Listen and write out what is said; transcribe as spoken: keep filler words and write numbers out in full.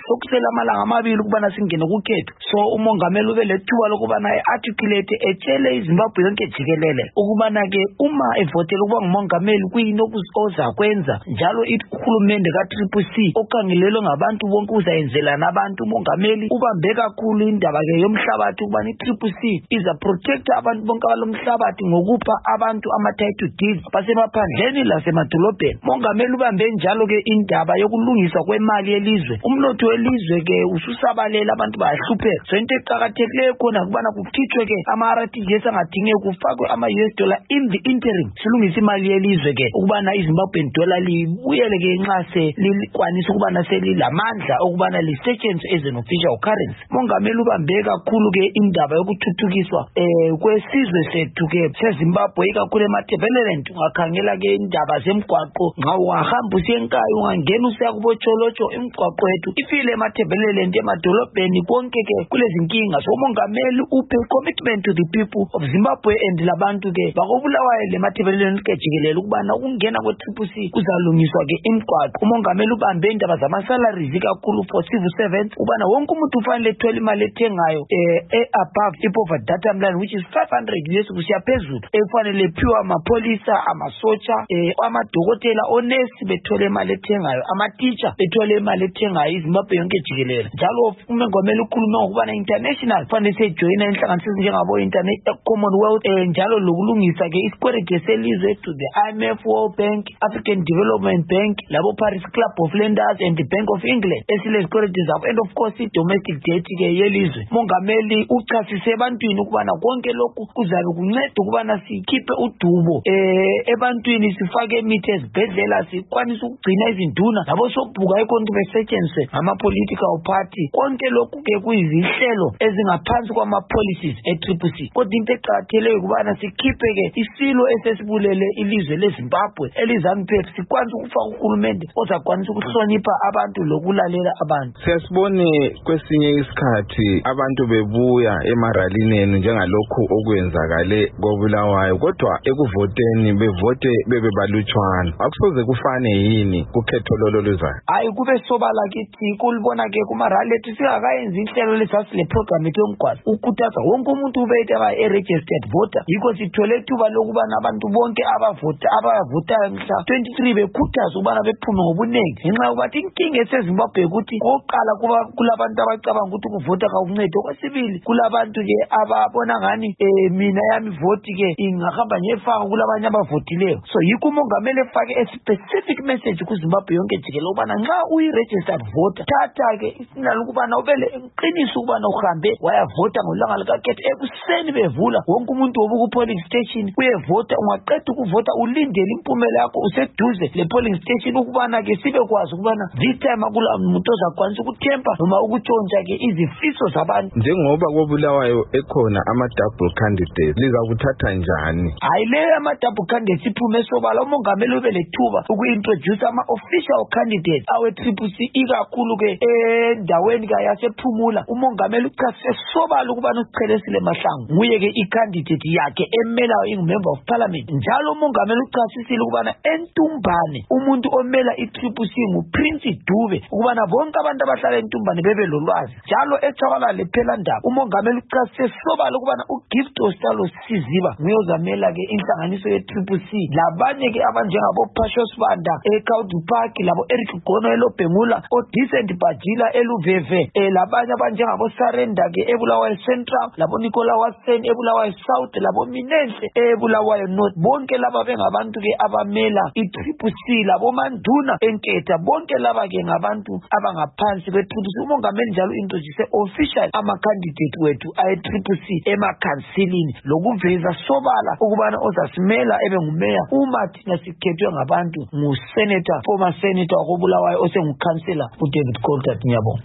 sokusela amalanga amabili ukubana singene kukhetho. So umongameli ube lethuba lokubana articulate etshele iZimbabwe yonke jikelele ukubana ke uma evotela ukuba ngumongameli kuyini okuzoza kwenza njalo ihulumende ka-Triple C okhangelelwe ngabantu bonke uzayenzela nabantu. Umongameli ubambe kakhulu indaba ke yomhlabathi ukubana i-Triple C iza protect abantu bonke abalomhlabathi ngokupha abantu ama-title deeds basemaphandleni lasemadolobheni. Umongameli ubambe njalo ke indaba yokulungiswa kwemali yelizwe. Umnotho welizwe ke ususabalela abantu bayahlupheka. So into eqakathekileyo khona ukubana kukhitshwe ke ama-R T G S angadingeki kufakwe ama-U S dollar in the interim silungisa imali yelizwe ke ukubana iZimbabwean dollar libuyele ke nxa selikwanisa ukubana selilamandla ukubana lisetshenziswe as an official currency. Umongameli ubambe kakhulu ke indaba yokuthuthukiswa eh kwesizwe sethu ke seZimbabwe ikakhulu emathebeleland. Ungakhangela ke indaba zemgwaqo nxa ungahamba usenkayi ungangena usiya kubotsholotsho imigwaqo yethu ifile emathebeleland emadolobheni konke ke kulezinkinga. So umongameli uphe commitment to the people of Zimbabwe and labantu ke bakobulawayo lemathebeleland ke jikelele ukubana ukungena kwe-Triple C kuzalungiswa ke imigwaqo. Umongameli ubambe indaba zama-salaries kakhulu for civil servants ubana wonke umuntu ufanele ethole imali ethengayo eh above i-poverty datum line which is five hundred U S kusiya phezulu efanele phiwa amapolisa amasotsha eh amadokotela onesi bethole imali ethengayo ama-teacher bethole imali ethengayo iZimbabwe yonke jikelele. Njalo umongameli ukhulume ngokubana international fanele sejoyina inhlanganiso njengabo internet Commonwealth eh njalo lokulungisa ke isikweleti selizwe to the I M F, World Bank, African Development Bank, labo Paris Club of Lenders and the Bank of England esile isikweleti zabo and of course i-domestic debt ke yelizwe. Umongameli uchasise ebantwini ukubana konke lokhu kuzabe kunceda ukubana sikhiphe udubo eh ebantwini sifake imithi ezibhedlela sikwanisa ukugcina izinduna labo sobhuka ikonto besetshenziswe ngama-political party. Konke lokhu ke kuyizihlelo ezingaphansi kwama-policies e-Triple C. Kodwa into eqakatheleyo ukubana sikhiphe ke isilo esesibulele ilizwe leZimbabwe elizamphepha sikwanisa ukufaka uhulumende ozakwanisa ukuhlonipha abantu lokulalela abantu. Siyasibone kwesinye isikhathi abantu bebuya emaralini enu njengalokhu okwenzakale koBulawayo kodwa ekuvoteni bevote bebe balutshwana. Akusoze kufane yini kukhetho lolo luzayo? Hayi kube sobala kithi kulibona ke kumarali ethu singakayenzi inhlelo lesasile program ethu yomgwaqo ukukhuthaza wonke umuntu ubethe aba registered voter. Yikho sithole ithuba lokubana abantu bonke abavota abavotayo mhla twenty-three bekhuthaza ukubana bephume ngobunengi ngenxa yokuthi inkinga eseZimbabwe ukuthi oqala kuba kulabantu abacabanga ukuthi ukuvota kakuncede. Okwesibili kulabantu ke ababona ngani eh mina yami vote ke ingahamba ngefaka kulabanye abavotileyo. So yikho umongameli efake a specific message kuZimbabwe yonke jikelele ukubana nxa uyi-registered voter thatha ke isinalo ukubana ubele iqiniso ukubana uhambe wayavota ngolanga likakhetho ekuseni bevula wonke umuntu wobuka ku-polling station uyevota. Ungaqeda ukuvota ulindele impumela yakho useduze le-polling station ukubana ke sibe kwazi ukubana this time akula muntu ozakwanisa ukuthempa noma ukutshontsha ke izifiso zabantu. Njengoba koBulawayo ekhona ama-double candidates liza kuthatha njani? Hayi leyo ama-double candidates iphume sobala. Umongameli ube lethuba uku-introduce ama-official candidates awe-Triple C ikakhulu ke endaweni ka yasephumula. Umongameli uchasise sobala ukubana uChelesile Mahlangu nguye ke i-candidate yakhe emelayo ingu-member of parliament. Njalo umongameli uchasisile ukubana eNtumbane umuntu omela i-Triple C nguPrince Dube ukubana bonke abantu abahlala eNtumbane bebe lolwazi. Njalo eThawalale phela ndaba umongameli uchasise sobala ukubana uGift Ostalo Siziba nguye ozamela ke inhlanganiso ye-Triple C. Labanye ke abanjengabo Phashos Banda eCaudi Park labo Eric Gono eLobhengula oDecent Bajila eLuveve eh labanye abanjengabo Sarenda ke eBulawayo Central labo Nicola Watson eBulawayo South labo Minenhle eBulawayo North. Bonke laba bengabantu ke abamela i-Triple C labo Manduna eNketha bonke laba ke ngabantu abangaphansi kwe-Triple C. Umongameli njalo introduce official ama-candidate wethu aye-Triple C emakhansilini lokuveza sobala ukubana ozasimela ebe ngumeya uma thina sikhethwe ngabantu ngu-senator former senator wakoBulawayo osengukhansela uDavid Coltart. Ngiyabonga.